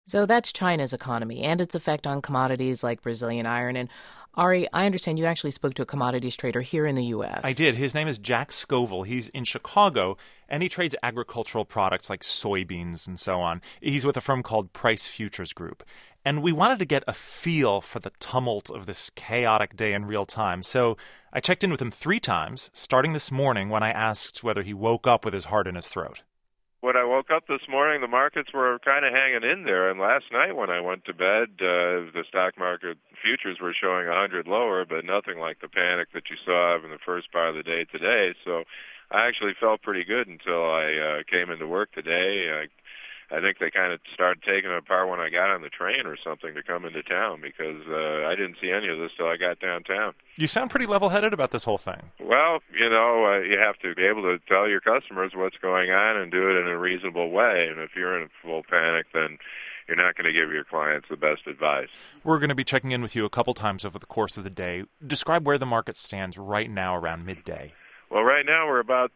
So that's China's economy and its effect on commodities like Brazilian iron. And Ari, I understand you actually spoke to a commodities trader here in the I U.S. did. His name is Jack Scoville. He's in Chicago, and he trades agricultural products like soybeans and so on. He's with a firm called Price Futures Group. And we wanted to get a feel for the tumult of this chaotic day in real time. So I checked in with him 3 times, starting this morning when I asked whether he woke up with his heart in his throat. When I woke up this morning, the markets were kind of hanging in there. And last night when I went to bed, the stock market futures were showing 100 lower, but nothing like the panic that you saw in the first part of the day today. So I actually felt pretty good until I came into work today. I think they kind of started taking it apart when I got on the train or something to come into town because I didn't see any of this till I got downtown. You sound pretty level-headed about this whole thing. Well, you have to be able to tell your customers what's going on and do it in a reasonable way. And if you're in full panic, then you're not going to give your clients the best advice. We're going to be checking in with you a couple times over the course of the day. Describe where the market stands right now around midday. Well, right now we're about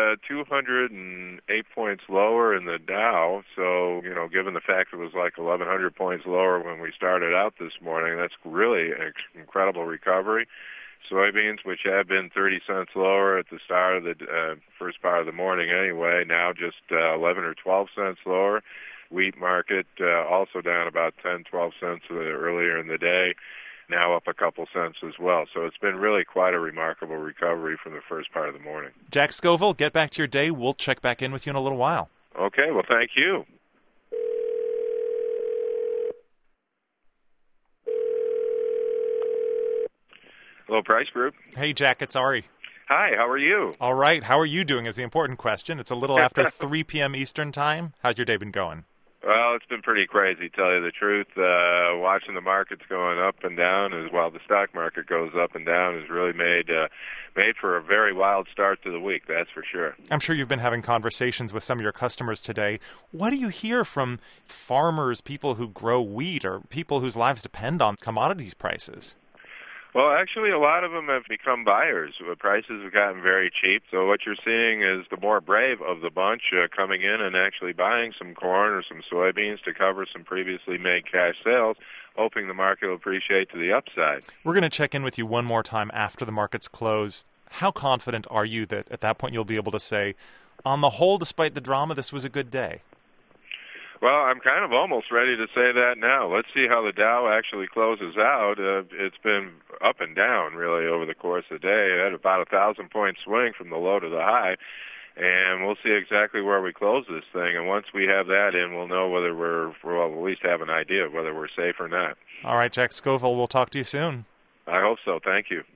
208 points lower in the Dow. So, given the fact it was like 1,100 points lower when we started out this morning, that's really an incredible recovery. Soybeans, which had been 30 cents lower at the start of the first part of the morning anyway, now just 11 or 12 cents lower. Wheat market also down about 10, 12 cents earlier in the day. Now up a couple cents as well. So it's been really quite a remarkable recovery from the first part of the morning. Jack Scoville, get back to your day. We'll check back in with you in a little while. Okay, well, thank you. Hello, Price Group. Hey, Jack, it's Ari. Hi, how are you? All right, how are you doing is the important question. It's a little after 3 p.m. Eastern time. How's your day been going? Well, it's been pretty crazy, tell you the truth. Watching the markets going up and down as well, the stock market goes up and down has really made for a very wild start to the week, that's for sure. I'm sure you've been having conversations with some of your customers today. What do you hear from farmers, people who grow wheat, or people whose lives depend on commodities prices? Well, actually, a lot of them have become buyers. The prices have gotten very cheap. So what you're seeing is the more brave of the bunch coming in and actually buying some corn or some soybeans to cover some previously made cash sales, hoping the market will appreciate to the upside. We're going to check in with you one more time after the markets close. How confident are you that at that point you'll be able to say, on the whole, despite the drama, this was a good day? Well, I'm kind of almost ready to say that now. Let's see how the Dow actually closes out. It's been up and down, really, over the course of the day. It had about 1,000-point swing from the low to the high, and we'll see exactly where we close this thing. And once we have that in, we'll know whether we'll at least have an idea of whether we're safe or not. All right, Jack Scoville, we'll talk to you soon. I hope so. Thank you.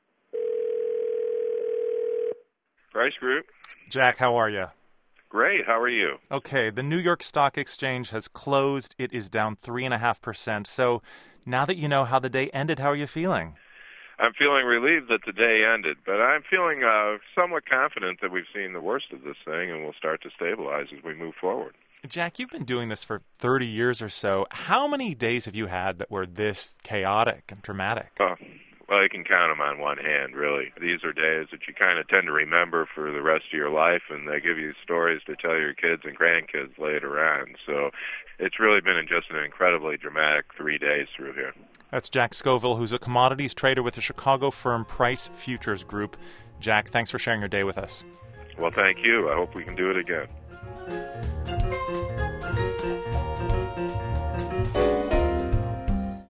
Price Group. Jack, how are you? Great. How are you? Okay, the New York Stock Exchange has closed. It is down 3.5%. So now that you know how the day ended, how are you feeling? I'm feeling relieved that the day ended, but I'm feeling somewhat confident that we've seen the worst of this thing and we'll start to stabilize as we move forward. Jack, you've been doing this for 30 years or so. How many days have you had that were this chaotic and dramatic? Well, you can count them on one hand, really. These are days that you kind of tend to remember for the rest of your life, and they give you stories to tell your kids and grandkids later on. So it's really been just an incredibly dramatic 3 days through here. That's Jack Scoville, who's a commodities trader with the Chicago firm Price Futures Group. Jack, thanks for sharing your day with us. Well, thank you. I hope we can do it again.